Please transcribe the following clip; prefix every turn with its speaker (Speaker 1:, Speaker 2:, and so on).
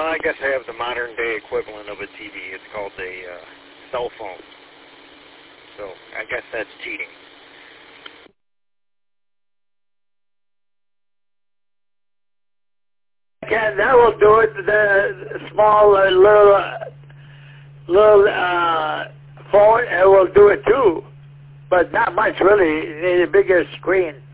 Speaker 1: I guess I have the modern day equivalent of a TV. It's called a cell phone. So I guess that's cheating.
Speaker 2: Yeah, that will do it. The small little phone, it will do it too, but not much really. You need a bigger screen.